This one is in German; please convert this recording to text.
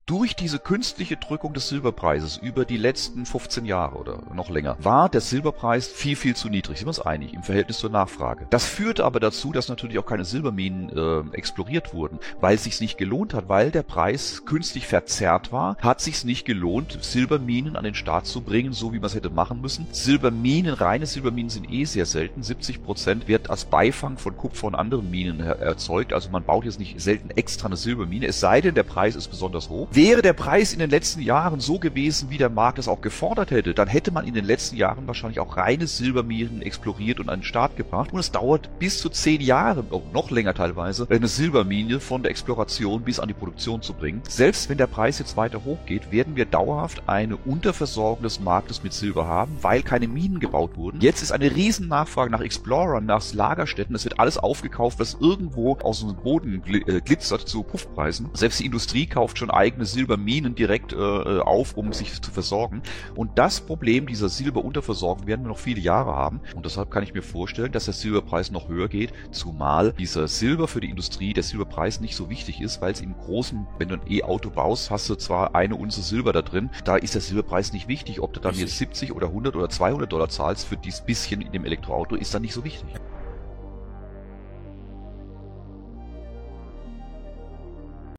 Durch diese künstliche Drückung des Silberpreises über die letzten 15 Jahre oder noch länger war der Silberpreis viel, viel zu niedrig, sind wir uns einig, im Verhältnis zur Nachfrage. Das führte aber dazu, dass natürlich auch keine Silberminen exploriert wurden, weil es sich nicht gelohnt hat, weil der Preis künstlich verzerrt war, hat sich nicht gelohnt, Silberminen an den Start zu bringen, so wie man es hätte machen müssen. Silberminen, reine Silberminen sind sehr selten. 70% wird als Beifang von Kupfer und anderen Minen erzeugt, also man baut jetzt nicht selten extra eine Silbermine, es sei denn, der Preis ist besonders hoch. Wäre der Preis in den letzten Jahren so gewesen, wie der Markt es auch gefordert hätte, dann hätte man in den letzten Jahren wahrscheinlich auch reine Silberminen exploriert und an den Start gebracht. Und es dauert bis zu 10 Jahre, noch länger teilweise, eine Silbermine von der Exploration bis an die Produktion zu bringen. Selbst wenn der Preis jetzt weiter hochgeht, werden wir dauerhaft eine Unterversorgung des Marktes mit Silber haben, weil keine Minen gebaut wurden. Jetzt ist eine riesen Nachfrage nach Explorern, nach Lagerstätten. Es wird alles aufgekauft, was irgendwo aus dem Boden glitzert zu Puffpreisen. Selbst die Industrie kauft schon eigene Silberminen direkt auf, um sich zu versorgen. Und das Problem dieser Silberunterversorgung werden wir noch viele Jahre haben. Und deshalb kann ich mir vorstellen, dass der Silberpreis noch höher geht, zumal dieser Silber für die Industrie, der Silberpreis nicht so wichtig ist, weil es im Großen, wenn du ein E-Auto baust, hast du zwar eine Unze Silber da drin, da ist der Silberpreis nicht wichtig. Ob du dann jetzt 70 oder 100 oder $200 zahlst für dieses bisschen in dem Elektroauto, ist dann nicht so wichtig.